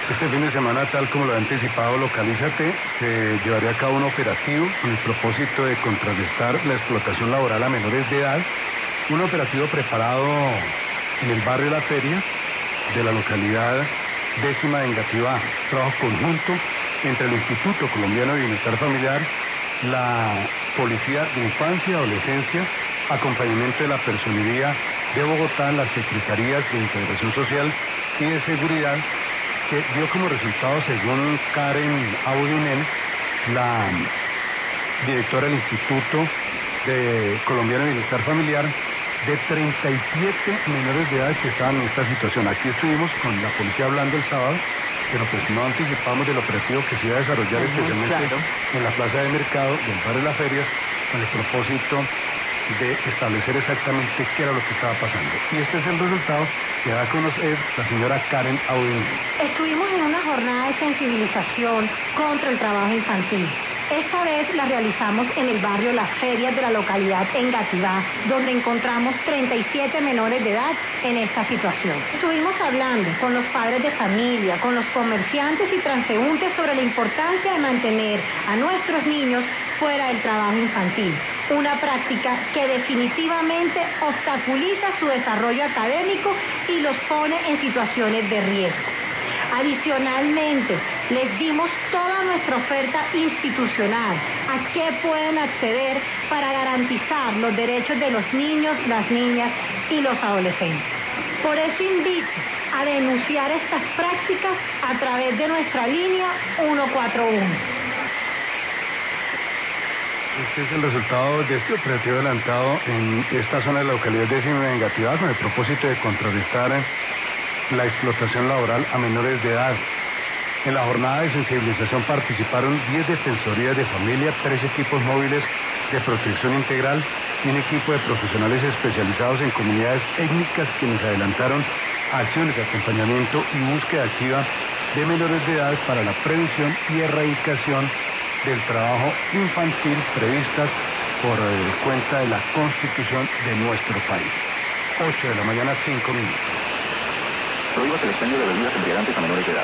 Este fin de semana, tal como lo ha anticipado Localízate, se llevaría a cabo un operativo con el propósito de contrarrestar la explotación laboral a menores de edad. Un operativo preparado en el barrio La Feria de la localidad 10ª de Engativá. Trabajo conjunto entre el Instituto Colombiano de Bienestar Familiar, la Policía de Infancia y Adolescencia, acompañamiento de la Personería de Bogotá, las Secretarías de Integración Social y de Seguridad, que dio como resultado, según Karen Audinel, la directora del Instituto Colombiano de Bienestar Familiar, de 37 menores de edad que estaban en esta situación. Aquí estuvimos con la policía hablando el sábado, pero pues no anticipamos del operativo que se iba a desarrollar especialmente en la plaza de mercado del barrio de Las Ferias, con el propósito de establecer exactamente qué era lo que estaba pasando. Y este es el resultado que da a conocer la señora Karen Audinel. Estuvimos en una jornada de sensibilización contra el trabajo infantil. Esta vez la realizamos en el barrio Las Ferias de la localidad Engativá, donde encontramos 37 menores de edad en esta situación. Estuvimos hablando con los padres de familia, con los comerciantes y transeúntes sobre la importancia de mantener a nuestros niños fuera del trabajo infantil, una práctica que definitivamente obstaculiza su desarrollo académico y los pone en situaciones de riesgo. Adicionalmente, les dimos toda nuestra oferta institucional, a qué pueden acceder para garantizar los derechos de los niños, las niñas y los adolescentes. Por eso invito a denunciar estas prácticas a través de nuestra línea 141. Este es el resultado de este operativo adelantado en esta zona de la localidad 10ª de Engativá, con el propósito de contrarrestar la explotación laboral a menores de edad. En la jornada de sensibilización participaron 10 defensorías de familia, 3 equipos móviles de protección integral y un equipo de profesionales especializados en comunidades étnicas, quienes adelantaron acciones de acompañamiento y búsqueda activa de menores de edad para la prevención y erradicación del trabajo infantil previstas por cuenta de la Constitución de nuestro país. 8 de la mañana, 5 minutos. Prohíbas el expendio de bebidas embriagantes a menores de edad.